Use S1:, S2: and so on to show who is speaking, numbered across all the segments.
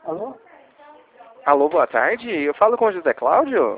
S1: Alô?
S2: Alô, boa tarde. Eu falo com o José Cláudio?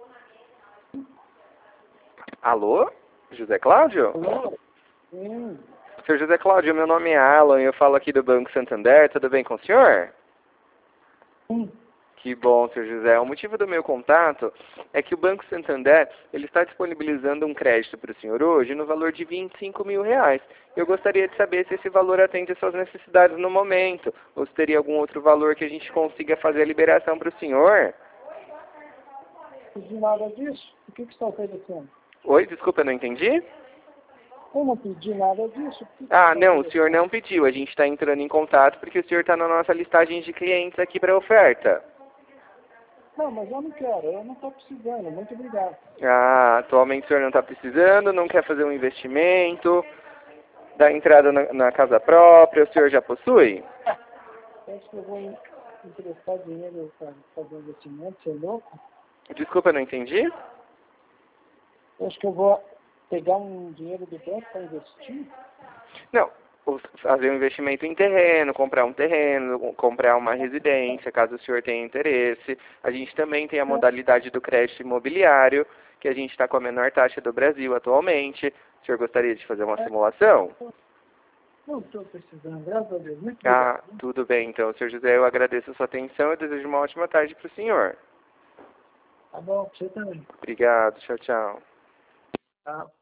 S2: Alô? José Cláudio?
S1: Alô? Sim.
S2: Senhor José Cláudio, meu nome é Alan e eu falo aqui do Banco Santander. Tudo bem com o senhor?
S1: Sim.
S2: Que bom, senhor José. O motivo do meu contato é que o Banco Santander ele está disponibilizando um crédito para o senhor hoje no valor de R$ 25.000. Eu gostaria de saber se esse valor atende às suas necessidades no momento, ou se teria algum outro valor que a gente consiga fazer a liberação para o senhor.
S1: Não pedi nada disso. O que você está oferecendo?
S2: Oi, desculpa, eu não entendi?
S1: Eu não pedi nada disso. O que você
S2: Ah,
S1: está
S2: não, o senhor
S1: oferecendo?
S2: não pediu. A gente está entrando em contato porque o senhor está na nossa listagem de clientes aqui para oferta.
S1: Não, mas eu não quero. Eu não estou precisando. Muito obrigado.
S2: Ah, atualmente o senhor não está precisando, não quer fazer um investimento, dar entrada na casa própria, o senhor já possui?
S1: Acho que eu vou emprestar dinheiro para fazer investimento. Você é louco?
S2: Desculpa, eu não entendi?
S1: Acho que eu vou pegar um dinheiro do banco para investir.
S2: Não, fazer um investimento em terreno, comprar uma residência, caso o senhor tenha interesse. A gente também tem a modalidade do crédito imobiliário, que a gente está com a menor taxa do Brasil atualmente. O senhor gostaria de fazer uma simulação?
S1: Não estou precisando. Graças a Deus. Muito
S2: Ah,
S1: obrigado.
S2: tudo bem então, senhor José, eu agradeço a sua atenção e desejo uma ótima tarde para o senhor.
S1: Tá bom. Você também.
S2: Obrigado, tchau, tchau.
S1: Tá.